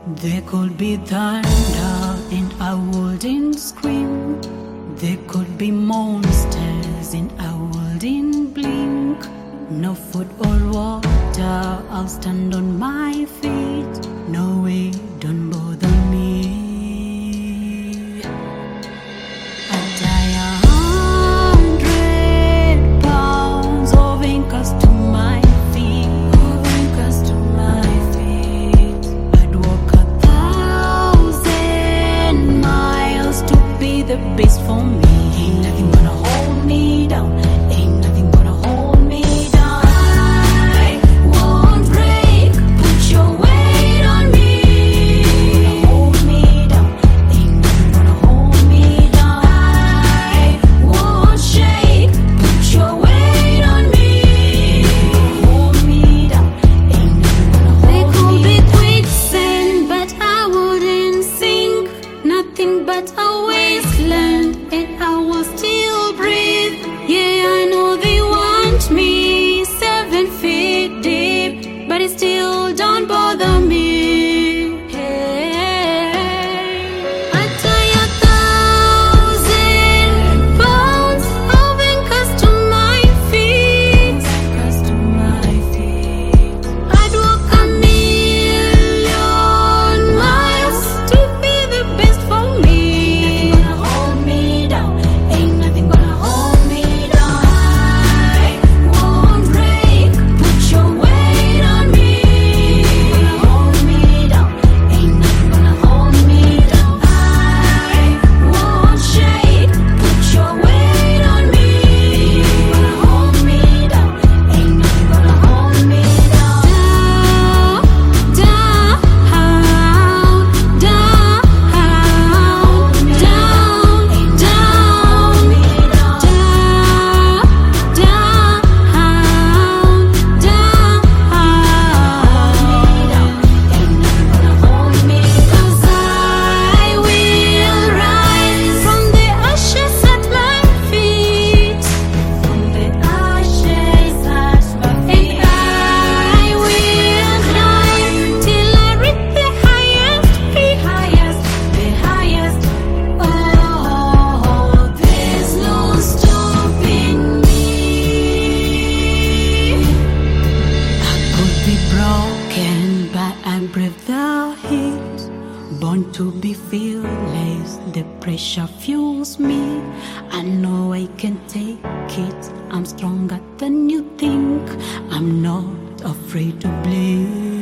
There could be thunder and I wouldn't scream. There could be monsters and I wouldn't blink. No food or water, I'll stand on my feet. No way, don't bother me. I tie 100 pounds of anchors to my feet. I'd walk 1,000 miles to be the best for me. Ain't nothing gonna hold me down. Ain't nothing gonna hold me down. I won't break. Put your weight on me. Hold me down. Ain't nothing gonna hold me down. I won't shake. Put your weight on me. Hold me down. Ain't nothing gonna hold me down. They could be quicksand, but I wouldn't sink. Nothing but a wasteland, and I will still breathe. Yeah, I know they want me 7 feet deep, but it still don't bother me. Hey, I tie 1,000 pounds of anchors to my feet. I'd walk 1,000,000 miles to be the best for me. Ain't nothing gonna hold me down. I won't break. Put your weight on me. Hold me down. Ain't nothing gonna hold me down. I won't shake. Put your weight on me. Hold me down. Ain't nothing gonna hold me down. Down, down, broken, but I breathe the heat. Born to be fearless, the pressure fuels me. I know I can take it. I'm stronger than you think. I'm not afraid to bleed.